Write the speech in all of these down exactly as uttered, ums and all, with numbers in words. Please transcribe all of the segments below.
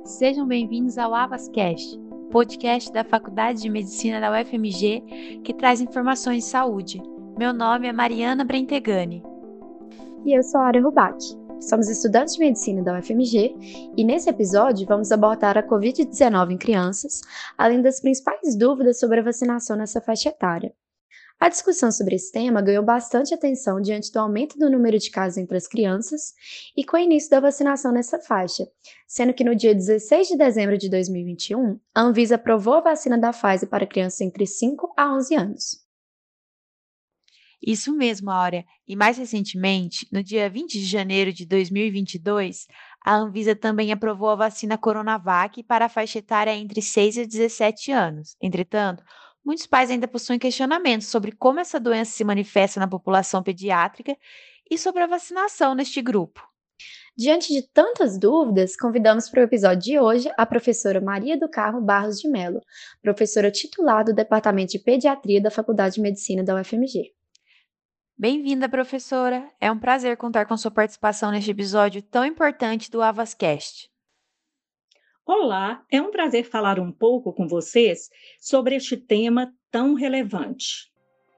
Sejam bem-vindos ao AvasCast, podcast da Faculdade de Medicina da U F M G que traz informações de saúde. Meu nome é Mariana Brentegani. E eu sou a Ara Rubac. Somos estudantes de medicina da U F M G e nesse episódio vamos abordar a covid dezenove em crianças, além das principais dúvidas sobre a vacinação nessa faixa etária. A discussão sobre esse tema ganhou bastante atenção diante do aumento do número de casos entre as crianças e com o início da vacinação nessa faixa, sendo que no dia dezesseis de dezembro de dois mil e vinte e um, a Anvisa aprovou a vacina da Pfizer para crianças entre cinco a onze anos. Isso mesmo, Áurea. E mais recentemente, no dia vinte de janeiro de dois mil e vinte e dois, a Anvisa também aprovou a vacina Coronavac para a faixa etária entre seis e dezessete anos. Entretanto, muitos pais ainda possuem questionamentos sobre como essa doença se manifesta na população pediátrica e sobre a vacinação neste grupo. Diante de tantas dúvidas, convidamos para o episódio de hoje a professora Maria do Carmo Barros de Mello, professora titular do Departamento de Pediatria da Faculdade de Medicina da U F M G. Bem-vinda, professora! É um prazer contar com sua participação neste episódio tão importante do AvasCast. Olá, é um prazer falar um pouco com vocês sobre este tema tão relevante.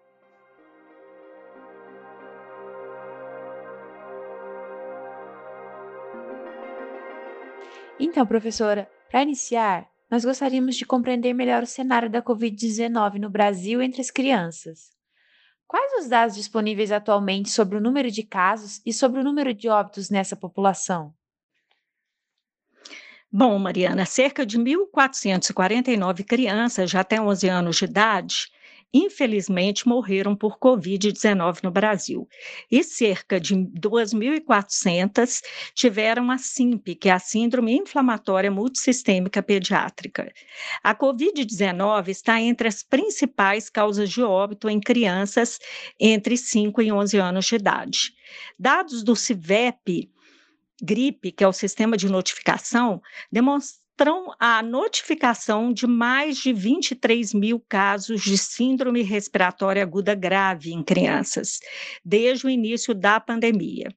Então, professora, para iniciar, nós gostaríamos de compreender melhor o cenário da covid dezenove no Brasil entre as crianças. Quais os dados disponíveis atualmente sobre o número de casos e sobre o número de óbitos nessa população? Bom, Mariana, cerca de mil quatrocentas e quarenta e nove crianças já até onze anos de idade, infelizmente, morreram por covid dezenove no Brasil. E cerca de duas mil e quatrocentas tiveram a S I M P, que é a Síndrome Inflamatória Multissistêmica Pediátrica. A covid dezenove está entre as principais causas de óbito em crianças entre cinco e onze anos de idade. Dados do CIVEP, Gripe, que é o sistema de notificação, demonstram a notificação de mais de vinte e três mil casos de síndrome respiratória aguda grave em crianças, desde o início da pandemia.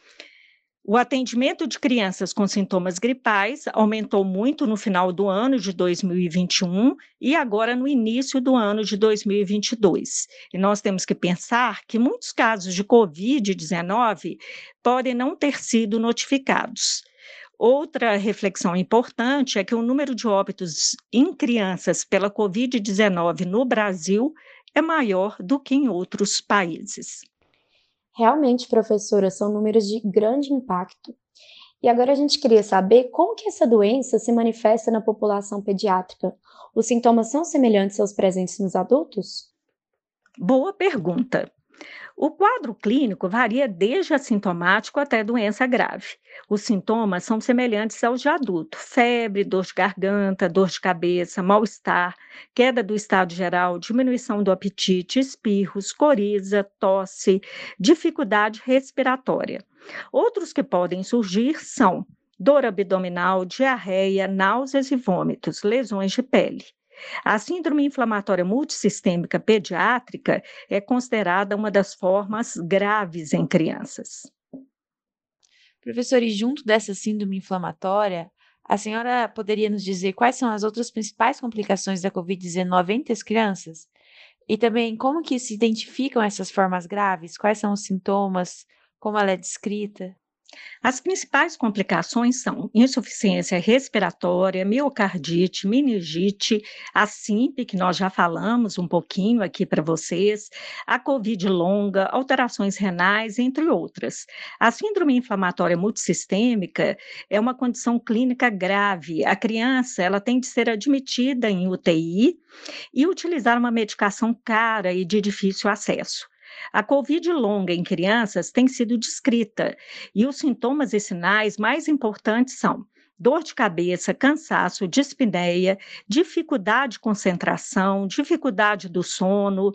O atendimento de crianças com sintomas gripais aumentou muito no final do ano de dois mil e vinte e um e agora no início do ano de dois mil e vinte e dois. E nós temos que pensar que muitos casos de covid dezenove podem não ter sido notificados. Outra reflexão importante é que o número de óbitos em crianças pela covid dezenove no Brasil é maior do que em outros países. Realmente, professora, são números de grande impacto. E agora a gente queria saber como que essa doença se manifesta na população pediátrica. Os sintomas são semelhantes aos presentes nos adultos? Boa pergunta. O quadro clínico varia desde assintomático até doença grave. Os sintomas são semelhantes aos de adulto: febre, dor de garganta, dor de cabeça, mal-estar, queda do estado geral, diminuição do apetite, espirros, coriza, tosse, dificuldade respiratória. Outros que podem surgir são dor abdominal, diarreia, náuseas e vômitos, lesões de pele. A síndrome inflamatória multissistêmica pediátrica é considerada uma das formas graves em crianças. Professora, e junto dessa síndrome inflamatória, a senhora poderia nos dizer quais são as outras principais complicações da covid dezenove entre as crianças? E também como que se identificam essas formas graves? Quais são os sintomas? Como ela é descrita? As principais complicações são insuficiência respiratória, miocardite, meningite, a S I M P, que nós já falamos um pouquinho aqui para vocês, a COVID longa, alterações renais, entre outras. A síndrome inflamatória multissistêmica é uma condição clínica grave. A criança, ela tem de ser admitida em U T I e utilizar uma medicação cara e de difícil acesso. A COVID longa em crianças tem sido descrita e os sintomas e sinais mais importantes são dor de cabeça, cansaço, dispneia, dificuldade de concentração, dificuldade do sono,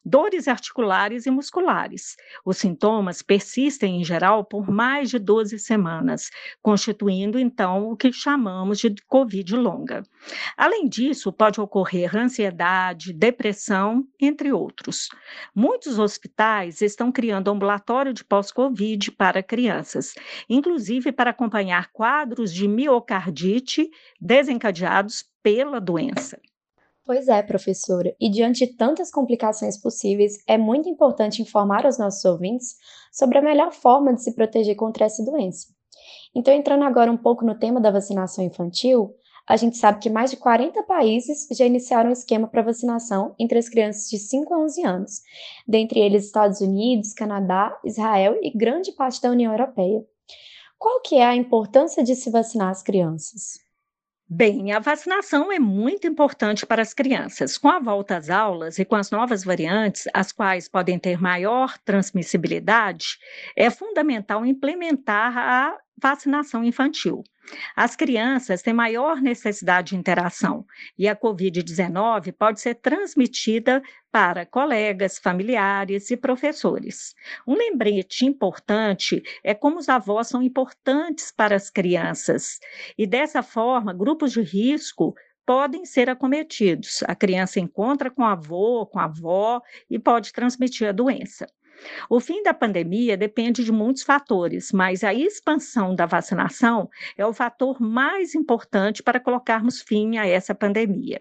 dores articulares e musculares. Os sintomas persistem, em geral, por mais de doze semanas, constituindo, então, o que chamamos de Covid longa. Além disso, pode ocorrer ansiedade, depressão, entre outros. Muitos hospitais estão criando ambulatório de pós-Covid para crianças, inclusive para acompanhar quadros de miocardite desencadeados pela doença. Pois é, professora, e diante de tantas complicações possíveis, é muito importante informar aos nossos ouvintes sobre a melhor forma de se proteger contra essa doença. Então, entrando agora um pouco no tema da vacinação infantil, a gente sabe que mais de quarenta países já iniciaram o esquema para vacinação entre as crianças de cinco a onze anos, dentre eles Estados Unidos, Canadá, Israel e grande parte da União Europeia. Qual que é a importância de se vacinar as crianças? Bem, a vacinação é muito importante para as crianças. Com a volta às aulas e com as novas variantes, as quais podem ter maior transmissibilidade, é fundamental implementar a vacinação infantil. As crianças têm maior necessidade de interação e a covid dezenove pode ser transmitida para colegas, familiares e professores. Um lembrete importante é como os avós são importantes para as crianças e, dessa forma, grupos de risco podem ser acometidos. A criança encontra com o avô, com a avó e pode transmitir a doença. O fim da pandemia depende de muitos fatores, mas a expansão da vacinação é o fator mais importante para colocarmos fim a essa pandemia.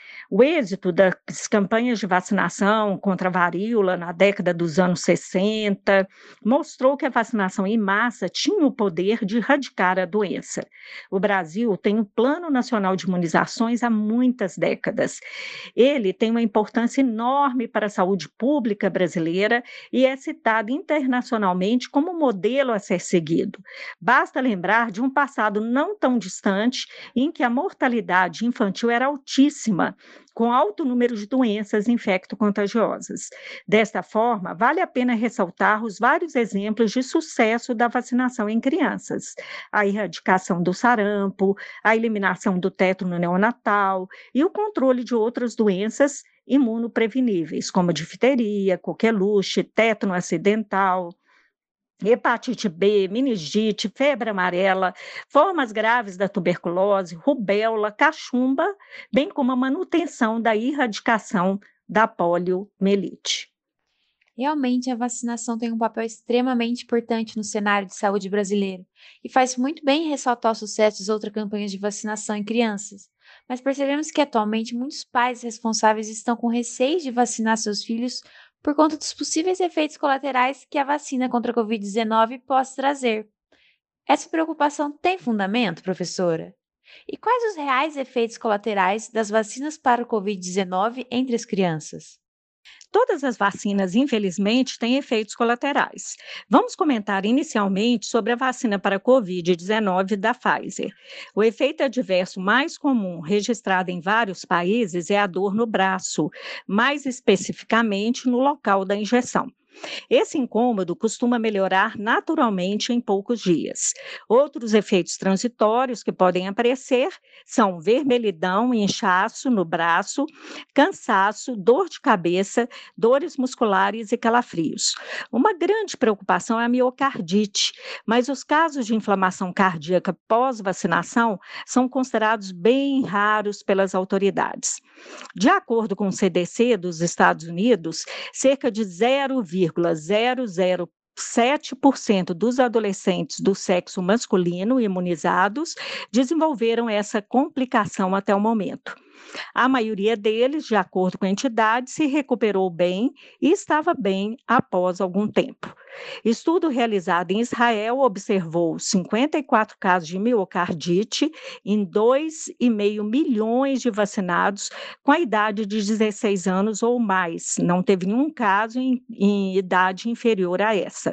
O êxito das campanhas de vacinação contra a varíola na década dos anos sessenta mostrou que a vacinação em massa tinha o poder de erradicar a doença. O Brasil tem um Plano Nacional de Imunizações há muitas décadas. Ele tem uma importância enorme para a saúde pública brasileira e é citado internacionalmente como modelo a ser seguido. Basta lembrar de um passado não tão distante em que a mortalidade infantil era altíssima, com alto número de doenças infecto-contagiosas. Desta forma, vale a pena ressaltar os vários exemplos de sucesso da vacinação em crianças: a erradicação do sarampo, a eliminação do tétano neonatal e o controle de outras doenças imunopreveníveis, como difteria, coqueluche, tétano acidental, hepatite B, meningite, febre amarela, formas graves da tuberculose, rubéola, cachumba, bem como a manutenção da erradicação da poliomielite. Realmente, a vacinação tem um papel extremamente importante no cenário de saúde brasileiro e faz muito bem ressaltar o sucesso das outras campanhas de vacinação em crianças. Mas percebemos que atualmente muitos pais responsáveis estão com receio de vacinar seus filhos por conta dos possíveis efeitos colaterais que a vacina contra a covid dezenove possa trazer. Essa preocupação tem fundamento, professora? E quais os reais efeitos colaterais das vacinas para o covid dezenove entre as crianças? Todas as vacinas, infelizmente, têm efeitos colaterais. Vamos comentar inicialmente sobre a vacina para a covid dezenove da Pfizer. O efeito adverso mais comum registrado em vários países é a dor no braço, mais especificamente no local da injeção. Esse incômodo costuma melhorar naturalmente em poucos dias. Outros efeitos transitórios que podem aparecer são vermelhidão e inchaço no braço, cansaço, dor de cabeça, dores musculares e calafrios. Uma grande preocupação é a miocardite, mas os casos de inflamação cardíaca pós-vacinação são considerados bem raros pelas autoridades. De acordo com o C D C dos Estados Unidos, cerca de zero vírgula zero zero sete por cento dos adolescentes do sexo masculino imunizados desenvolveram essa complicação até o momento. A maioria deles, de acordo com a entidade, se recuperou bem e estava bem após algum tempo. Estudo realizado em Israel observou cinquenta e quatro casos de miocardite em dois vírgula cinco milhões de vacinados com a idade de dezesseis anos ou mais. Não teve nenhum caso em, em idade inferior a essa.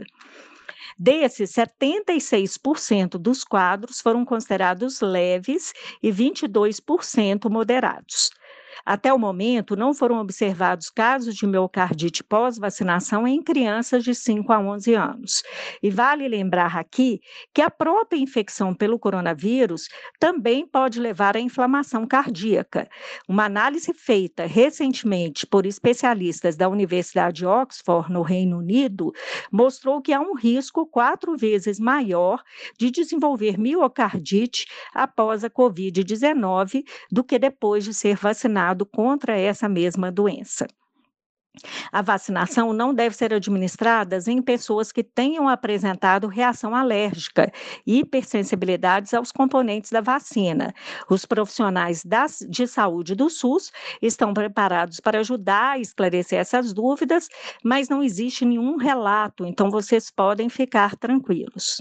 Desses, setenta e seis por cento dos quadros foram considerados leves e vinte e dois por cento moderados. Até o momento, não foram observados casos de miocardite pós-vacinação em crianças de cinco a onze anos. E vale lembrar aqui que a própria infecção pelo coronavírus também pode levar à inflamação cardíaca. Uma análise feita recentemente por especialistas da Universidade de Oxford, no Reino Unido, mostrou que há um risco quatro vezes maior de desenvolver miocardite após a covid dezenove do que depois de ser vacinado contra essa mesma doença. A vacinação não deve ser administrada em pessoas que tenham apresentado reação alérgica e hipersensibilidades aos componentes da vacina. Os profissionais das, de saúde do SUS estão preparados para ajudar a esclarecer essas dúvidas, mas não existe nenhum relato, então vocês podem ficar tranquilos.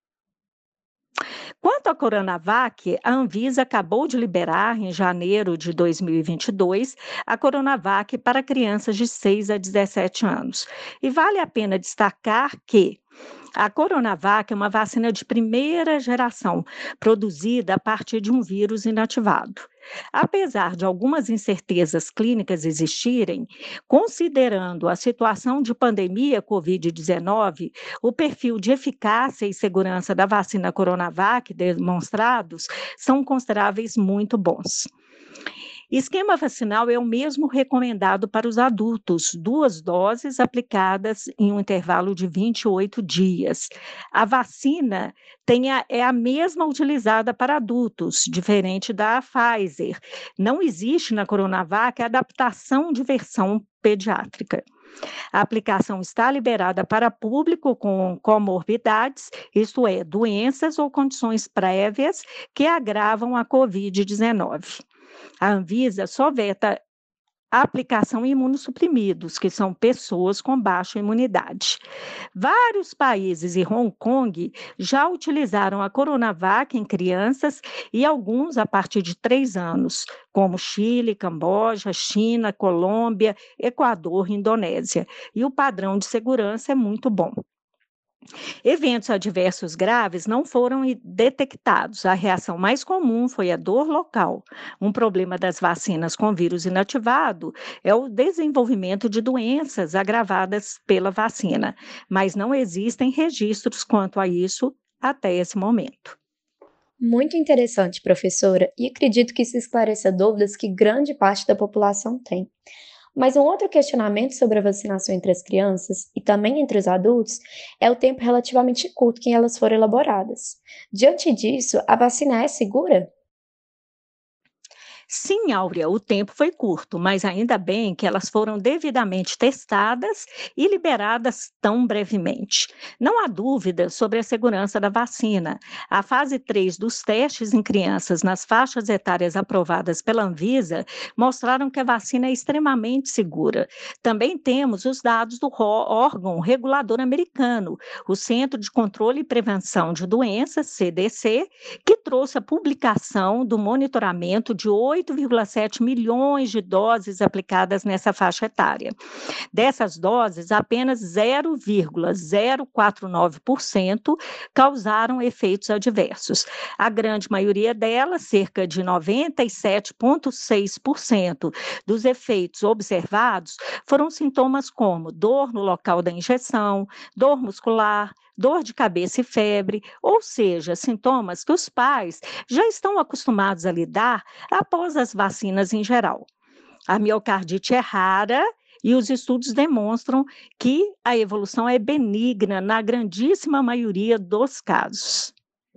Quanto à Coronavac, a Anvisa acabou de liberar, em janeiro de dois mil e vinte e dois, a Coronavac para crianças de seis a dezessete anos. E vale a pena destacar que a Coronavac é uma vacina de primeira geração, produzida a partir de um vírus inativado. Apesar de algumas incertezas clínicas existirem, considerando a situação de pandemia covid dezenove, o perfil de eficácia e segurança da vacina Coronavac demonstrados são consideráveis muito bons. Esquema vacinal é o mesmo recomendado para os adultos, duas doses aplicadas em um intervalo de vinte e oito dias. A vacina tem a, é a mesma utilizada para adultos, diferente da Pfizer. Não existe na Coronavac adaptação de versão pediátrica. A aplicação está liberada para público com comorbidades, isto é, doenças ou condições prévias que agravam a covid dezenove. A Anvisa só veta a aplicação em imunossuprimidos, que são pessoas com baixa imunidade. Vários países e Hong Kong já utilizaram a Coronavac em crianças e alguns a partir de três anos, como Chile, Camboja, China, Colômbia, Equador e Indonésia. E o padrão de segurança é muito bom. Eventos adversos graves não foram detectados. A reação mais comum foi a dor local. Um problema das vacinas com vírus inativado é o desenvolvimento de doenças agravadas pela vacina, mas não existem registros quanto a isso até esse momento. Muito interessante, professora, e acredito que isso esclareça dúvidas que grande parte da população tem. Mas um outro questionamento sobre a vacinação entre as crianças e também entre os adultos é o tempo relativamente curto que elas foram elaboradas. Diante disso, a vacina é segura? Sim, Áurea, o tempo foi curto, mas ainda bem que elas foram devidamente testadas e liberadas tão brevemente. Não há dúvida sobre a segurança da vacina. A fase três dos testes em crianças nas faixas etárias aprovadas pela Anvisa mostraram que a vacina é extremamente segura. Também temos os dados do órgão regulador americano, o Centro de Controle e Prevenção de Doenças, C D C, que trouxe a publicação do monitoramento de oito vírgula sete milhões de doses aplicadas nessa faixa etária. Dessas doses, apenas zero vírgula zero quatro nove por cento causaram efeitos adversos. A grande maioria delas, cerca de noventa e sete vírgula seis por cento dos efeitos observados, foram sintomas como dor no local da injeção, dor muscular, dor de cabeça e febre, ou seja, sintomas que os pais já estão acostumados a lidar após as vacinas em geral. A miocardite é rara e os estudos demonstram que a evolução é benigna na grandíssima maioria dos casos.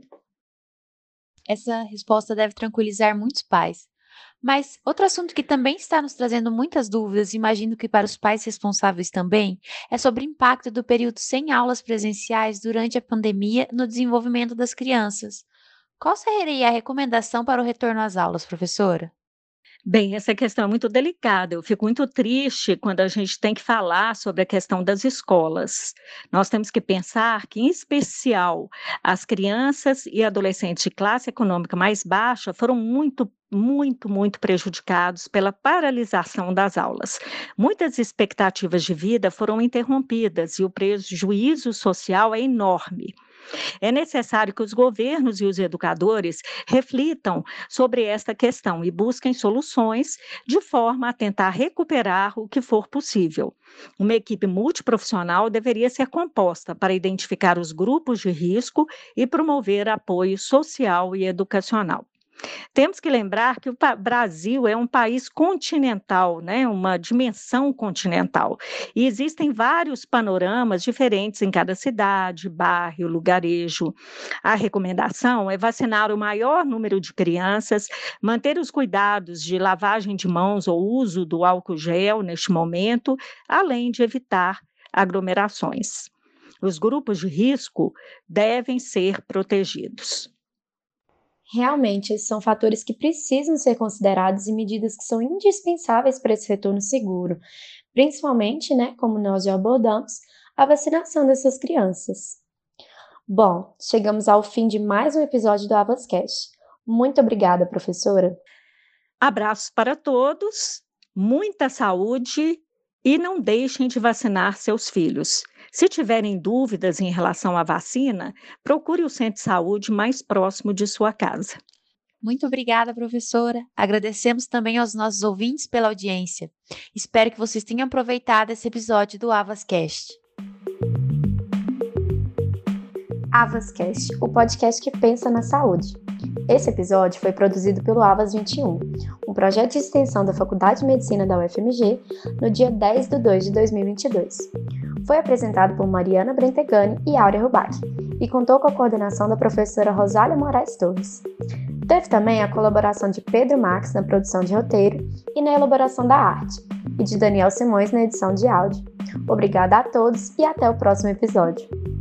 Essa resposta deve tranquilizar muitos pais. Mas outro assunto que também está nos trazendo muitas dúvidas, imagino que para os pais responsáveis também, é sobre o impacto do período sem aulas presenciais durante a pandemia no desenvolvimento das crianças. Qual seria a recomendação para o retorno às aulas, professora? Bem, essa questão é muito delicada. Eu fico muito triste quando a gente tem que falar sobre a questão das escolas. Nós temos que pensar que, em especial, as crianças e adolescentes de classe econômica mais baixa foram muito muito, muito prejudicados pela paralisação das aulas. Muitas expectativas de vida foram interrompidas e o prejuízo social é enorme. É necessário que os governos e os educadores reflitam sobre esta questão e busquem soluções de forma a tentar recuperar o que for possível. Uma equipe multiprofissional deveria ser composta para identificar os grupos de risco e promover apoio social e educacional. Temos que lembrar que o pa- Brasil é um país continental, né? Uma dimensão continental. E existem vários panoramas diferentes em cada cidade, bairro, lugarejo. A recomendação é vacinar o maior número de crianças, manter os cuidados de lavagem de mãos ou uso do álcool gel neste momento, além de evitar aglomerações. Os grupos de risco devem ser protegidos. Realmente, esses são fatores que precisam ser considerados e medidas que são indispensáveis para esse retorno seguro, principalmente, né, como nós já abordamos, a vacinação dessas crianças. Bom, chegamos ao fim de mais um episódio do AvasCast. Muito obrigada, professora. Abraços para todos, muita saúde e não deixem de vacinar seus filhos. Se tiverem dúvidas em relação à vacina, procure o centro de saúde mais próximo de sua casa. Muito obrigada, professora. Agradecemos também aos nossos ouvintes pela audiência. Espero que vocês tenham aproveitado esse episódio do AvasCast. AvasCast, o podcast que pensa na saúde. Esse episódio foi produzido pelo Avas vinte e um, um projeto de extensão da Faculdade de Medicina da U F M G, no dia dez de dois de dois mil e vinte e dois. Foi apresentado por Mariana Brentegani e Áurea Rubach, e contou com a coordenação da professora Rosália Moraes Torres. Teve também a colaboração de Pedro Max na produção de roteiro e na elaboração da arte, e de Daniel Simões na edição de áudio. Obrigada a todos e até o próximo episódio.